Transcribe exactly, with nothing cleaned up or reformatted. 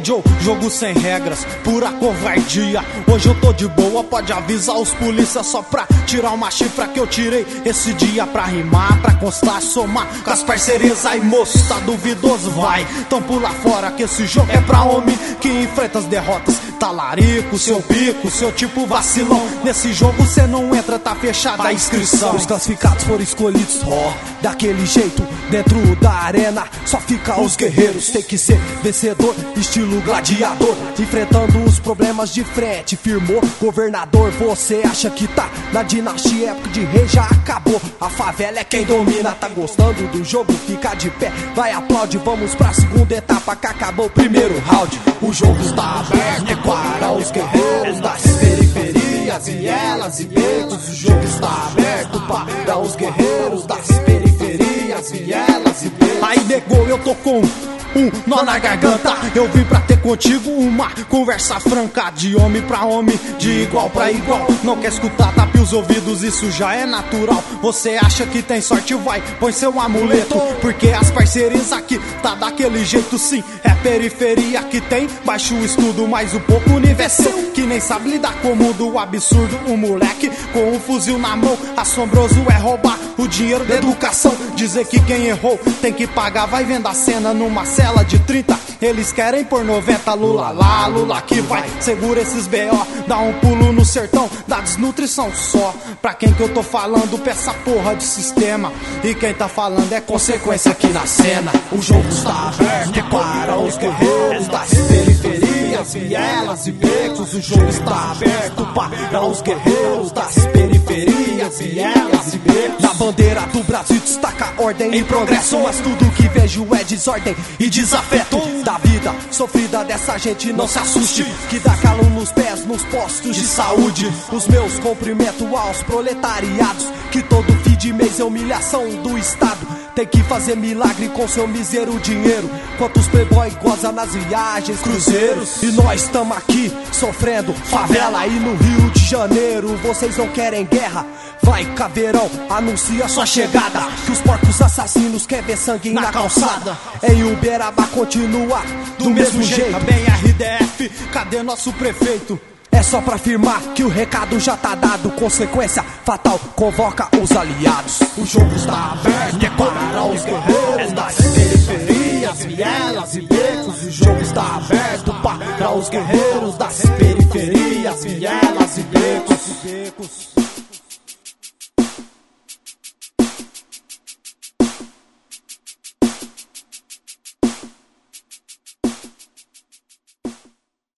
Joe, jogo sem regras, pura covardia. Hoje eu tô de boa, pode avisar os polícia só pra tirar uma chifra que eu tirei esse dia pra rimar, pra constar, somar com as parcerias. Aí moço, tá duvidoso, vai, então pula fora que esse jogo é pra homem que enfrenta as derrotas. Talarico, seu bico, seu tipo vacilão. Nesse jogo cê não entra, tá fechada a inscrição. Os classificados foram escolhidos, ó, daquele jeito, dentro da arena só fica os guerreiros. Tem que ser vencedor, estilo gladiador, enfrentando os problemas de frente. Firmou, governador, você acha que tá na dinastia, época de rei já acabou. A favela é quem domina, tá gostando do jogo, fica de pé, vai aplaude. Vamos pra segunda etapa que acabou o primeiro round. O jogo está aberto para os guerreiros das periferias, vielas e becos. O jogo está aberto para os guerreiros das periferias, vielas e becos. Aí negou, eu tô com um nó na garganta. Eu vim pra ter contigo uma conversa franca, de homem pra homem, de igual pra igual. Não quer escutar, tape os ouvidos, isso já é natural. Você acha que tem sorte, vai, põe seu amuleto, porque as parcerias aqui tá daquele jeito sim. É periferia que tem baixo estudo, mas um pouco universal, que nem sabe lidar com o mundo absurdo. Um moleque com um fuzil na mão, assombroso é roubar o dinheiro da educação. Dizer que quem errou tem que pagar, vai vendo a cena numa cela de trinta. Eles querem por noventa, Lula lá, Lula que vai. Segura esses B O, dá um pulo no sertão da desnutrição só. Pra quem que eu tô falando, pra essa porra de sistema. E quem tá falando é consequência aqui na cena. O jogo está aberto para os guerreiros das periferias, vielas e becos. O jogo está aberto para os guerreiros das periferias, vielas e becos. Na bandeira do Brasil destaca ordem em progresso, mas tudo que vejo é desordem e desafeto da vida sofrida dessa gente. Não se assuste, que dá calo nos pés nos postos de saúde. Os meus cumprimentos aos proletariados, que todo fim de mês é humilhação do Estado. Tem que fazer milagre com seu mísero dinheiro, quantos playboy goza nas viagens, cruzeiros. E nós estamos aqui sofrendo favela aí no Rio de Janeiro. Vocês não querem guerra? Vai Caveirão, anuncia sua chegada, que os porcos assassinos querem ver sangue na, na calçada. Em Uberaba continua do, do mesmo jeito. jeito. Bem R D F, cadê nosso prefeito? É só pra afirmar que o recado já tá dado. Consequência fatal, convoca os aliados. O jogo está aberto para os guerreiros das periferias, vielas e becos. O jogo está aberto para os guerreiros